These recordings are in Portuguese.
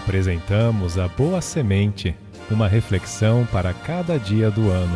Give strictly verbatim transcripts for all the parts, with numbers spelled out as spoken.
Apresentamos a Boa Semente, uma reflexão para cada dia do ano.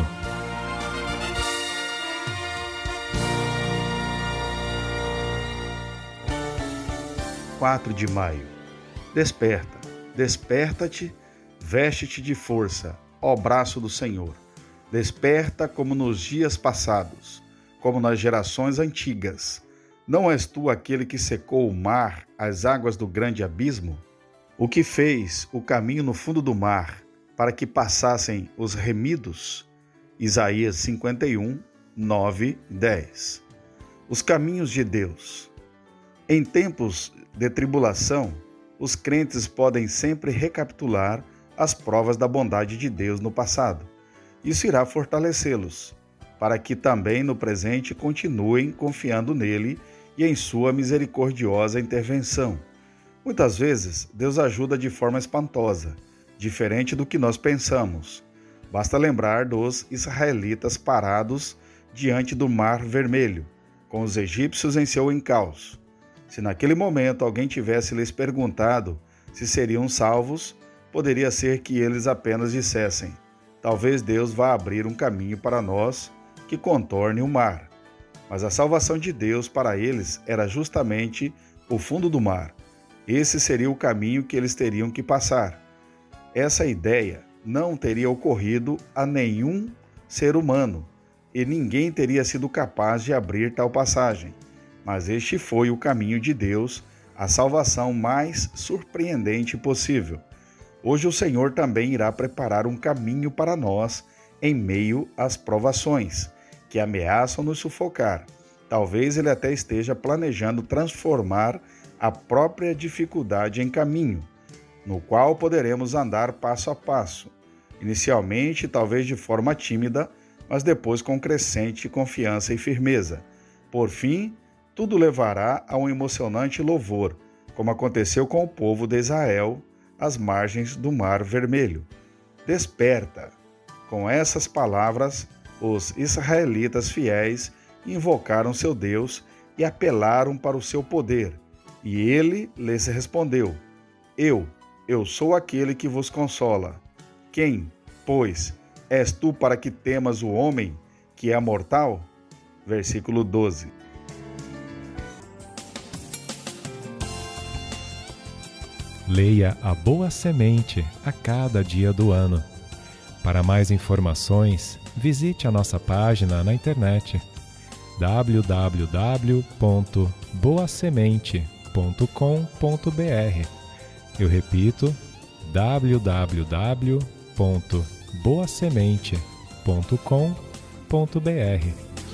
quatro de maio. Desperta, desperta-te, veste-te de força, ó braço do Senhor. Desperta como nos dias passados, como nas gerações antigas. Não és tu aquele que secou o mar, as águas do grande abismo? O que fez o caminho no fundo do mar, para que passassem os remidos? Isaías cinquenta e um, nove, dez. Os caminhos de Deus. Em tempos de tribulação, os crentes podem sempre recapitular as provas da bondade de Deus no passado. Isso irá fortalecê-los, para que também no presente continuem confiando nele e em sua misericordiosa intervenção. Muitas vezes, Deus ajuda de forma espantosa, diferente do que nós pensamos. Basta lembrar dos israelitas parados diante do Mar Vermelho, com os egípcios em seu encalço. Se naquele momento alguém tivesse lhes perguntado se seriam salvos, poderia ser que eles apenas dissessem: talvez Deus vá abrir um caminho para nós que contorne o mar. Mas a salvação de Deus para eles era justamente o fundo do mar. Esse seria o caminho que eles teriam que passar. Essa ideia não teria ocorrido a nenhum ser humano, e ninguém teria sido capaz de abrir tal passagem. Mas este foi o caminho de Deus, a salvação mais surpreendente possível. Hoje o Senhor também irá preparar um caminho para nós em meio às provações, que ameaçam nos sufocar. Talvez Ele até esteja planejando transformar a própria dificuldade em caminho, no qual poderemos andar passo a passo. Inicialmente, talvez de forma tímida, mas depois com crescente confiança e firmeza. Por fim, tudo levará a um emocionante louvor, como aconteceu com o povo de Israel às margens do Mar Vermelho. Desperta! Com essas palavras, os israelitas fiéis invocaram seu Deus e apelaram para o seu poder. E ele lhes respondeu: Eu, eu sou aquele que vos consola. Quem, pois, és tu para que temas o homem que é mortal? Versículo doze. Leia a Boa Semente a cada dia do ano. Para mais informações, visite a nossa página na internet w w w ponto boa semente ponto com ponto b r. Eu repito, w w w ponto boa semente ponto com ponto b r.